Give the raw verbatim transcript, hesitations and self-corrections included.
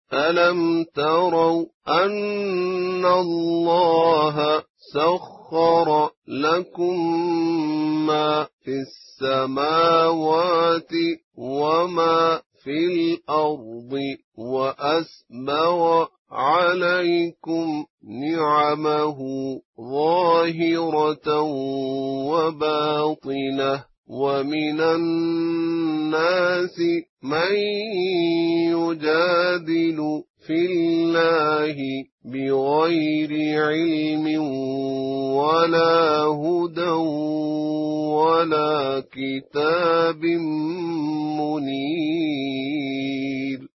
ألم تروا أن الله سخر لكم ما في السماوات وما في الأرض وأسبغ عليكم نعمه ظاهرة وباطنة ومن الناس من يجادل في الله بغير علم ولا هدى ولا كتاب منير.